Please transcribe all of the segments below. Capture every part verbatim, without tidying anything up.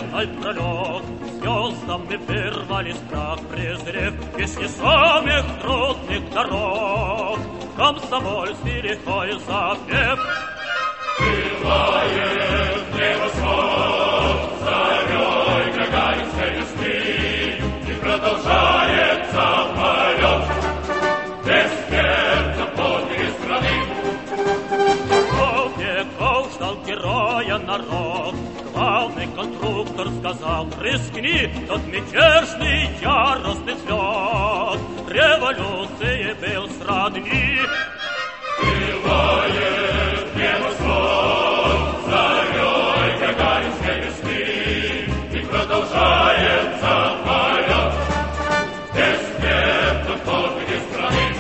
напролет. Звездам мы вырвали страх, презрев песни самых трудных дорог. Комсомольский лихой запев Пылает небосвод зарей гагаринской весны, и продолжается полет бессмертно подвиги страны. Веков веков ждал героя народ. Главный конструктор сказал: рискни, тот мятежный яростный взлет революции был сродни. Пылает небосвод зарей гагаринской весны, и продолжается полет бессмертно подвиги страны.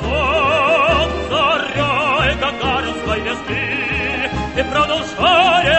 И продолжает